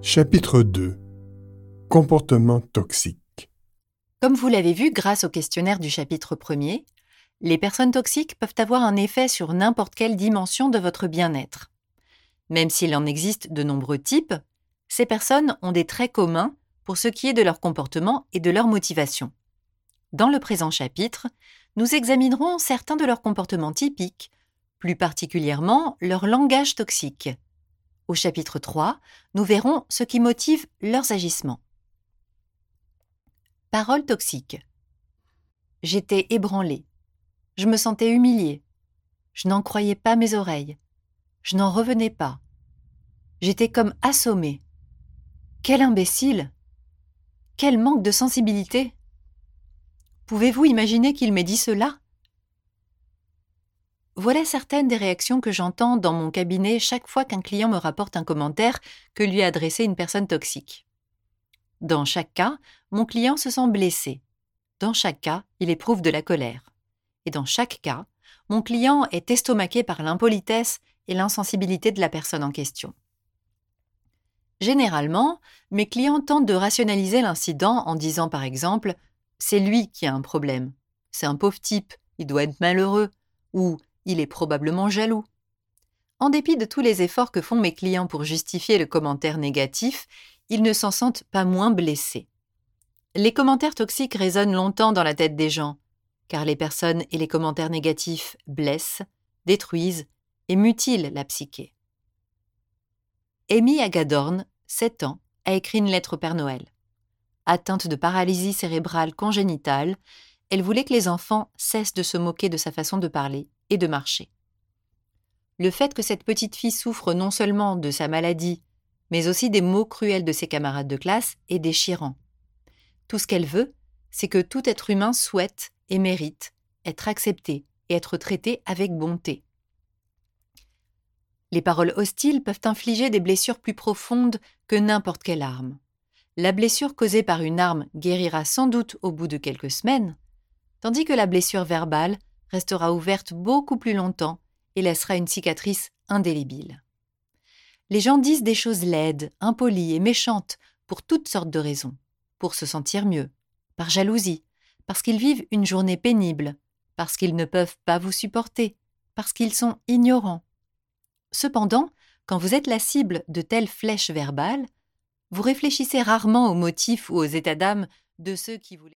Chapitre 2. Comportement toxique. Comme vous l'avez vu grâce au questionnaire du chapitre 1er, les personnes toxiques peuvent avoir un effet sur n'importe quelle dimension de votre bien-être. Même s'il en existe de nombreux types, ces personnes ont des traits communs pour ce qui est de leur comportement et de leur motivation. Dans le présent chapitre, nous examinerons certains de leurs comportements typiques, plus particulièrement leur langage toxique. Au chapitre 3, nous verrons ce qui motive leurs agissements. Paroles toxiques. J'étais ébranlée. Je me sentais humiliée. Je n'en croyais pas mes oreilles. Je n'en revenais pas. J'étais comme assommée. Quel imbécile! Quel manque de sensibilité! Pouvez-vous imaginer qu'il m'ait dit cela? Voilà certaines des réactions que j'entends dans mon cabinet chaque fois qu'un client me rapporte un commentaire que lui a adressé une personne toxique. Dans chaque cas, mon client se sent blessé. Dans chaque cas, il éprouve de la colère. Et dans chaque cas, mon client est estomaqué par l'impolitesse et l'insensibilité de la personne en question. Généralement, mes clients tentent de rationaliser l'incident en disant par exemple « c'est lui qui a un problème, c'est un pauvre type, il doit être malheureux » ou « il est probablement jaloux ». En dépit de tous les efforts que font mes clients pour justifier le commentaire négatif, ils ne s'en sentent pas moins blessés. Les commentaires toxiques résonnent longtemps dans la tête des gens, car les personnes et les commentaires négatifs blessent, détruisent et mutilent la psyché. Amy Hagedorn, 7 ans, a écrit une lettre au Père Noël. Atteinte de paralysie cérébrale congénitale, elle voulait que les enfants cessent de se moquer de sa façon de parler et de marcher. Le fait que cette petite fille souffre non seulement de sa maladie, mais aussi des mots cruels de ses camarades de classe est déchirant. Tout ce qu'elle veut, c'est que tout être humain souhaite et mérite être accepté et être traité avec bonté. Les paroles hostiles peuvent infliger des blessures plus profondes que n'importe quelle arme. La blessure causée par une arme guérira sans doute au bout de quelques semaines, tandis que la blessure verbale restera ouverte beaucoup plus longtemps et laissera une cicatrice indélébile. Les gens disent des choses laides, impolies et méchantes pour toutes sortes de raisons. Pour se sentir mieux, par jalousie, parce qu'ils vivent une journée pénible, parce qu'ils ne peuvent pas vous supporter, parce qu'ils sont ignorants. Cependant, quand vous êtes la cible de telles flèches verbales, vous réfléchissez rarement aux motifs ou aux états d'âme de ceux qui vous